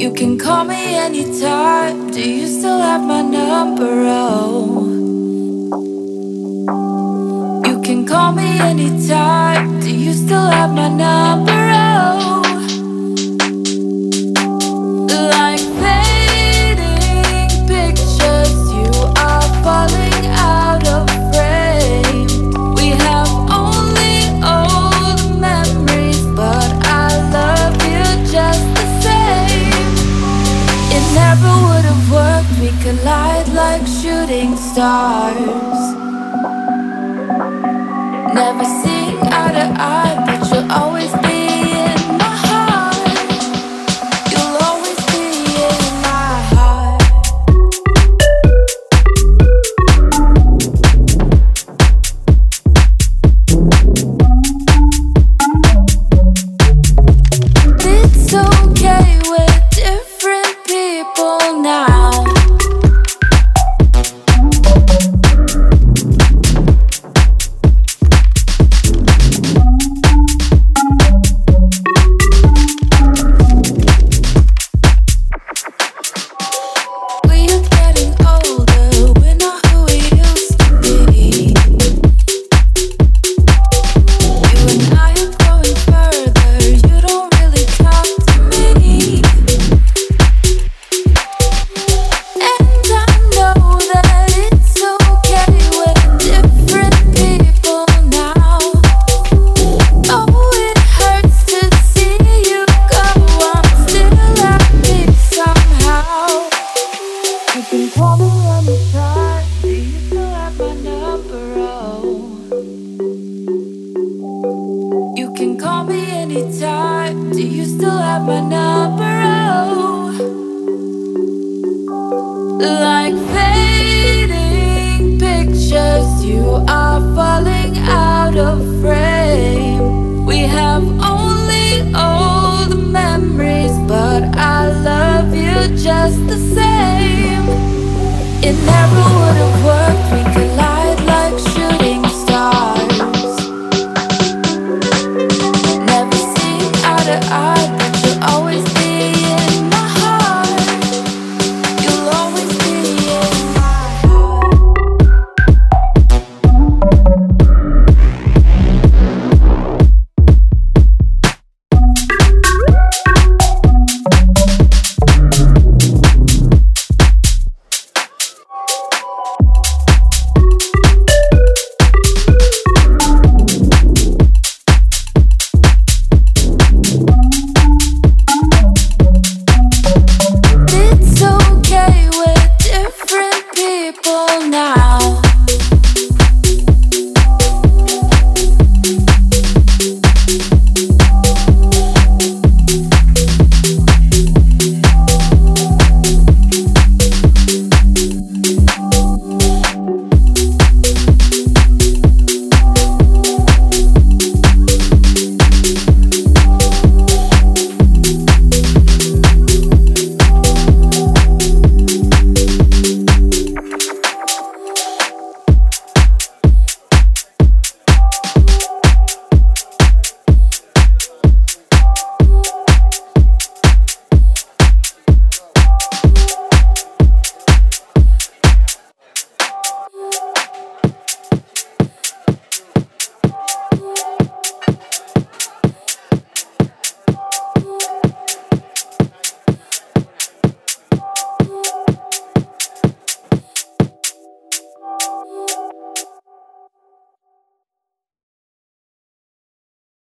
You can call me anytime. Do you still have my number? Oh, you can call me anytime. Do you still have my number? Oh, like fading pictures, you are falling out of frame. We have only old memories, but I love you just the same. It never would have worked, we collide like shooting stars. Never seeing eye to eye.